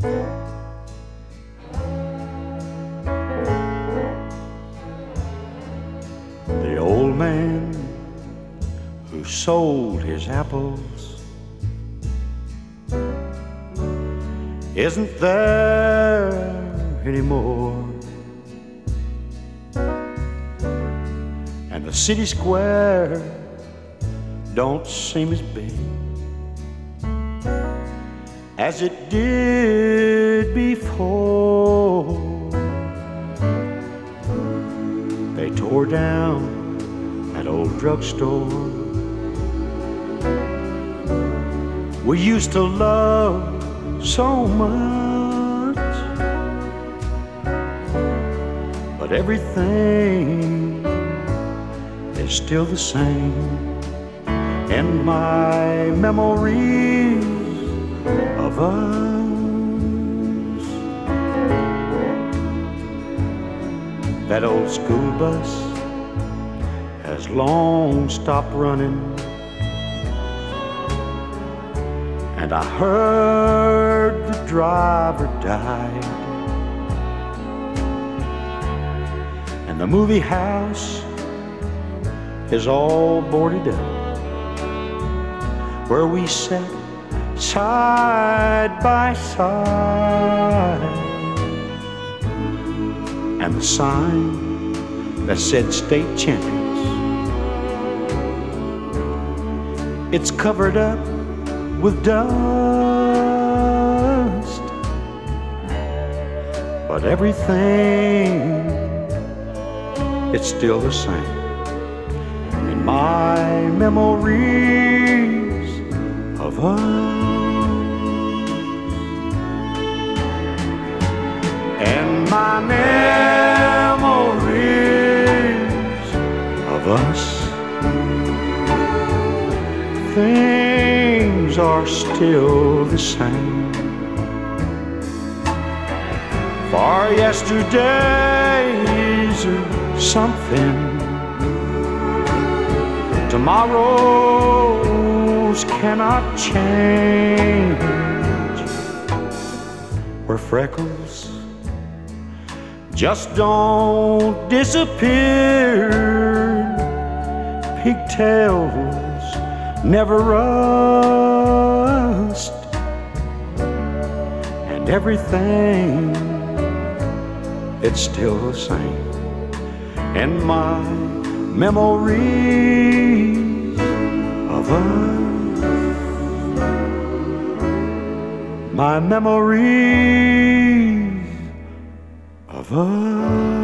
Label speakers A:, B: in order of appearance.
A: The old man who sold his apples isn't there anymore, and the city square don't seem as big as it did before. They tore down that old drugstore we used to love so much, but everything is still the same in my memories of us. That old school bus has long stopped running, and I heard the driver died, and the movie house is all boarded up, where we sat side by side, and the sign that said state champions, it's covered up with dust, but everything, it's still the same in my memories of us. And my memories of us, things are still the same. For yesterdays are something, tomorrows cannot change. Where freckles just don't disappear, pigtails never rust, and everything, it's still the same in my memories of us. My memories of us.